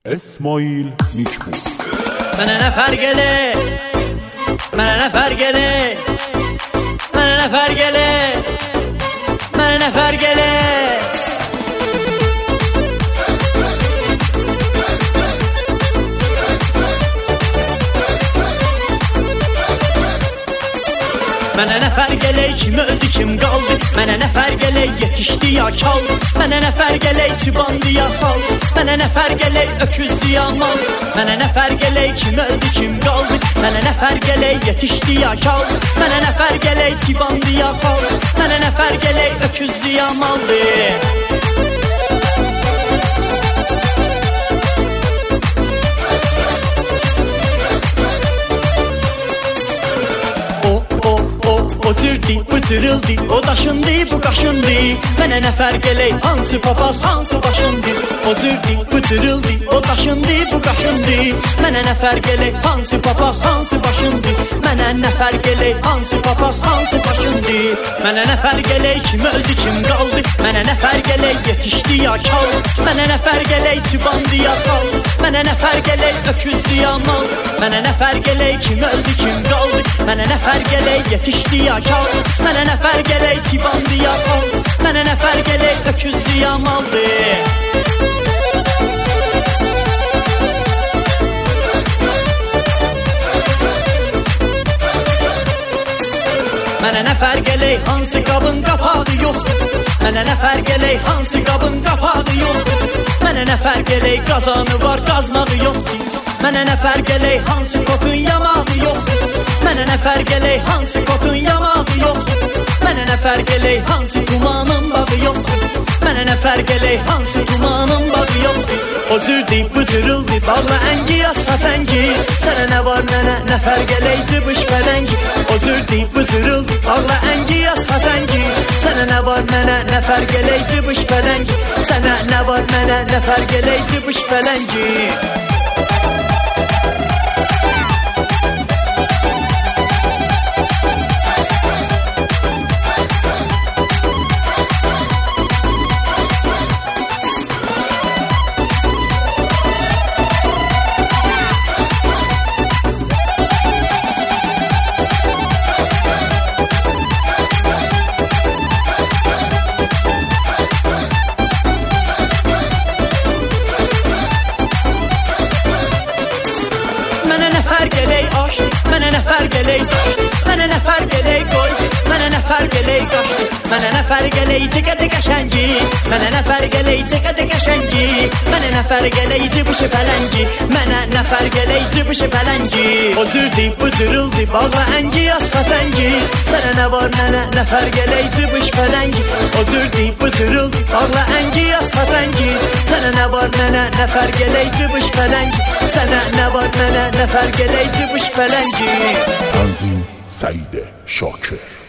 اسماعیل نیک‌پور. Mənə nə fərq elə? Mənə nə fərq elə? Mənə nə fərq elə? Mənə nə fərq elə? Mənə nə fərq elə? Kim öldü, kim qaldı? Mənə nə fərq elə? Yetişdi ya kaldı? Mənə nə fərq elə? Tibandı ya xal? Mənə nə fərq elə? Öküzdü ya mal? Mənə nə fərq elə? Kim öldü, kim qaldı? Mənə nə fərq elə? Yetişdi ya kaldı? Mənə nə fərq elə? Tibandı ya xal? Mənə nə fərq elə? Öküzdü ya maldı? O dirdi, bıdırıldı, o daşındı, bu qaşındı. Mənə nə fərq elə, hansı papaz, hansı başındı. O dirdi, bıdırıldı, o daşındı, bu qaşındı. Mənə nə fərq elə, hansı papaz, hansı başındı. Mənə nə fərq elə, hansı papaz, hansı başındı. Mənə nə fərq elə, kim öldü, kim qaldı. Mənə nə fərq elə, yetişdi ya kal. Mənə nə fərq elə, tibandı ya xal. Mənə nə fərq elə, öküzdü ya mal. Mənə nə fərq elə, kim öldü, kim qaldı. Mənə nə fərq elə, yetişdi ya kal. Mənə nə fərq elə, tibandı ya xal. Mənə nə fərq elə, öküzdü ya maldı. Mənə nə fərq elə, hansı qabın qapağı yoxdur. Mənə nə fərq elə, hansı qabın qapağı yoxdur. Mənə nə fərq elə, qazanı var, qazmağı yoxdur. Mənə nə fərq elə, hansı kotun yamağı yoxdur. Mənə nə fərq elə, hansı kotun yamağı yoxdur. Mənə nə fərq elə, hansı dumanın bağı yoxdur. Mənə nə fərq elə, hansı dumanın bağı yoxdur. O cürdü, bıdırıldı, bağla əngi, yaz xəfəngi. Sənə nə var, mənə nə fərq elə, cıbış pələngi. O cürdü, bıdırıldı, bağla əngi, yaz xəfəngi. Sənə nə var, mənə nə fərq elə, cıbış pələngi. Sənə nə var, mənə nə fərq elə, cıbış pələngi. Mənə nə fərq elə aş, mənə nə fərq elə daş. Mənə nə fərq elə qoy, mənə nə fərq elə qaş. Mənə nə fərq elə itiqədi qəşəngi. Mənə nə fərq elə itiqədi qəşəngi. Mənə nə fərq elə itiqədi pələngi. Mənə nə fərq elə itiqədi pələngi. O cürdü, bıdırıldı, bağla əngi, yaz xəfəngi. Sənə nə var, mənə nə fərq elə itiqədi pələngi. O cürdü, bıdırıldı, bağla əngi, yaz xəfəngi. Sənə nə var, mənə nə fərq elə itiqədi pələngi. Sənə nə var, mənə nə fərq elə, cıbış pələngi. تنظیم سعید شاکر.